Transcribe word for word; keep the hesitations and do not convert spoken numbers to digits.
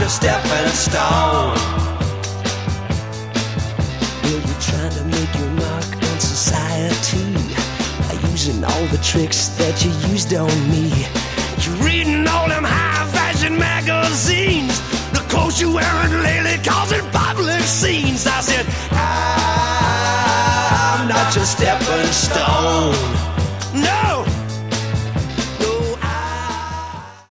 a stepping stone. Well, you're trying to make your mark on society by using all the tricks that you used on me. You're reading all them high-fashion magazines, the clothes you're wearing lately causing public scenes. I said, I'm not your stepping stone.